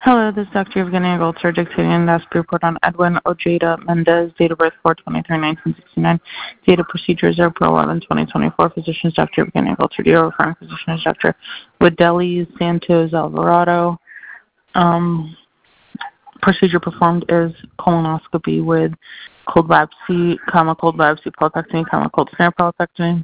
Hello, this is Dr. Evgenia Goltzer dictating an endoscopy report on Edwin Ojeda Mendez, date of birth 4/23/1969, date of procedure 0/11/2024. Physician is Dr. Evgenia Goltzer. DO referring physician is Dr. Wideli Santos Alvarado. Procedure performed is colonoscopy with cold biopsy, cold biopsy polypectomy, cold snare polypectomy.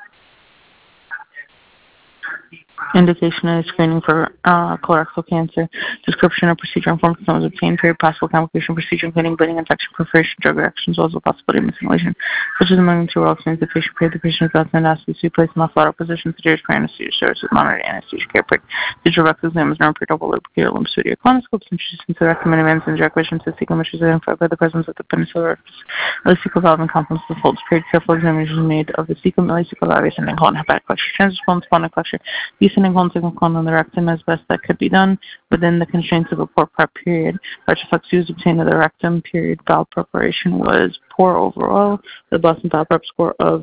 Indication is screening for colorectal cancer. Description of procedure and form was obtained. Period. Possible complication procedure including bleeding, infection, perforation, drug reactions, also possibility of methylation, such as among two extremes. The patient period. The patient is about to endoscopy, so placed in the lateral position. Severe anesthesia service with monitored anesthesia care. Digital rectal exam is neuroperdopal lubricated lymphocytic colonoscopes introduced into the rectum and advanced ejaculation to cecum, which is identified by the presence of the peninsular ileocecal valve and complements the folds. Period. Careful examination is made of the cecum, ileocecal valve, ascending colon, hepatic flexure, transverse colon, splenic flexure, descending colon, signal colon, and the rectum as best that could be done within the constraints of a poor prep period. Retroflex was obtained of the rectum. Period. Valve preparation was poor overall. The Boston Valve Prep score of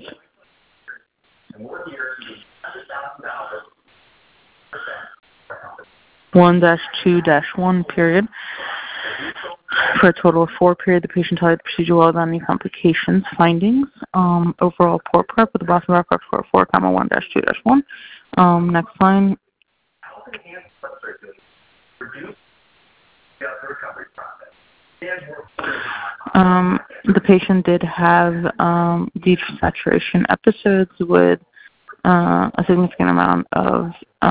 1-2-1. Period. For a total of 4. Period. The patient tolerated the procedure well without any complications. Findings: overall poor prep with the Boston Valve Prep score of 4, 1-2-1. Next line. The patient did have desaturation episodes with a significant amount of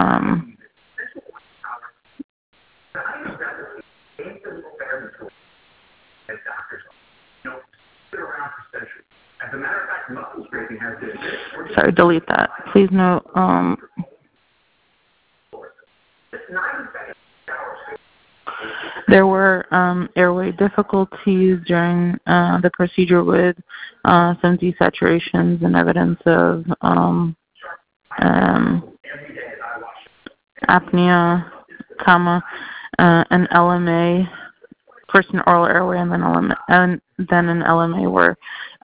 sorry, delete that. Please note there were airway difficulties during the procedure with some desaturations and evidence of apnea, an LMA, first an oral airway and then an LMA were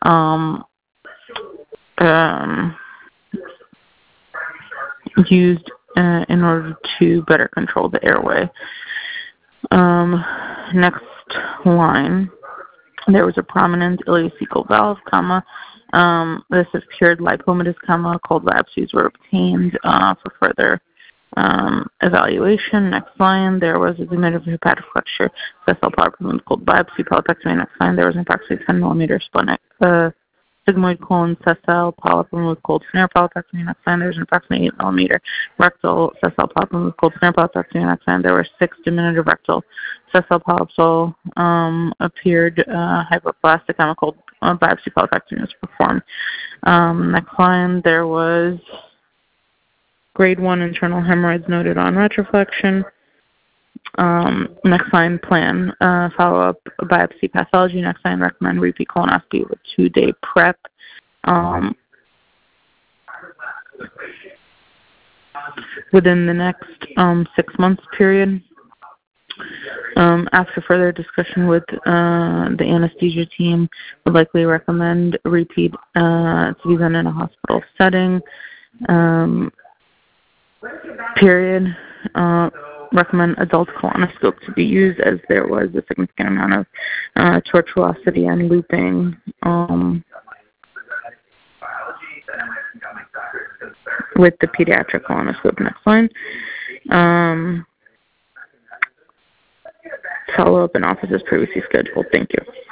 used in order to better control the airway. Next line. There was a prominent ileocecal valve, this is cured lipomatous, cold biopsies were obtained for further evaluation. Next line. There was a diminutive hepatic flexure, sessile polypectomy with cold biopsy, polypectomy. Next line. There was an approximately 10 millimeter splenic sigmoid colon sessile polyp with cold snare polypectomy. Next line. There was an approximately 8 millimeter rectal sessile polyp with cold snare polypectomy. Next line. There were 6 diminutive rectal sessile polyps all appeared hypoplastic, cold biopsy polypectomy was performed. Next line. There was grade 1 internal hemorrhoids noted on retroflexion. Next line. Plan follow-up biopsy pathology. Next line. Recommend repeat colonoscopy with 2-day prep. Within the next 6 months period. After further discussion with the anesthesia team, would likely recommend repeat to be done in a hospital setting. Period. Recommend adult colonoscope to be used as there was a significant amount of tortuosity and looping with the pediatric colonoscope. Next line. Follow-up in office as previously scheduled. Thank you.